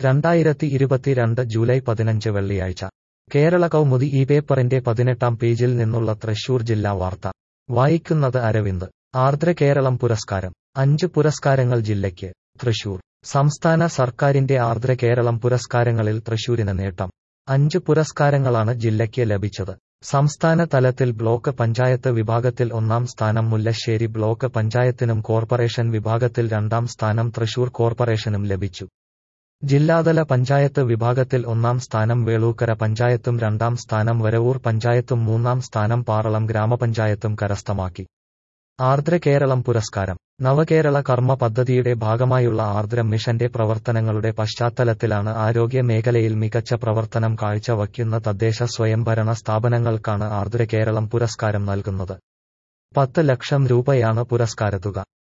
2022 July 15 വെള്ളിയാഴ്ച കേരള കൗമുദി ഈ പേപ്പറിന്റെ 18-ാം പേജിൽ നിന്നുള്ള തൃശൂർ ജില്ലാ വാർത്ത വായിക്കുന്നത് അരവിന്ദ്. ആർദ്ര കേരളം പുരസ്കാരം 5 പുരസ്കാരങ്ങൾ ജില്ലയ്ക്ക്. തൃശൂർ സംസ്ഥാന സർക്കാരിന്റെ ആർദ്ര കേരളം പുരസ്കാരങ്ങളിൽ തൃശൂരിന് നേട്ടം. 5 പുരസ്കാരങ്ങളാണ് ജില്ലയ്ക്ക് ലഭിച്ചത്. സംസ്ഥാന തലത്തിൽ ബ്ലോക്ക് പഞ്ചായത്ത് വിഭാഗത്തിൽ 1-ാം സ്ഥാനം മുല്ലശ്ശേരി ബ്ലോക്ക് പഞ്ചായത്തിനും കോർപ്പറേഷൻ വിഭാഗത്തിൽ 2-ാം സ്ഥാനം തൃശൂർ കോർപ്പറേഷനും ലഭിച്ചു. ജില്ലാതല പഞ്ചായത്ത് വിഭാഗത്തിൽ 1-ാം സ്ഥാനം വേളൂക്കര പഞ്ചായത്തും 2-ാം സ്ഥാനം വരവൂർ പഞ്ചായത്തും 3-ാം സ്ഥാനം പാറളം ഗ്രാമപഞ്ചായത്തും കരസ്ഥമാക്കി. ആർദ്ര കേരളം പുരസ്കാരം നവകേരള കർമ്മ പദ്ധതിയുടെ ഭാഗമായുള്ള ആർദ്ര മിഷന്റെ പ്രവർത്തനങ്ങളുടെ പശ്ചാത്തലത്തിലാണ് ആരോഗ്യ മേഖലയിൽ മികച്ച പ്രവർത്തനം കാഴ്ചവയ്ക്കുന്ന തദ്ദേശ സ്വയംഭരണ സ്ഥാപനങ്ങൾക്കാണ് ആർദ്ര കേരളം പുരസ്കാരം നൽകുന്നത്. 10 ലക്ഷം രൂപയാണ് പുരസ്കാരത്തുക.